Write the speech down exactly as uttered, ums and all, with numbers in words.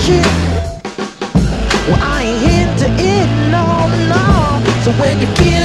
shit. Well, I ain't into it, no, no. So when you feel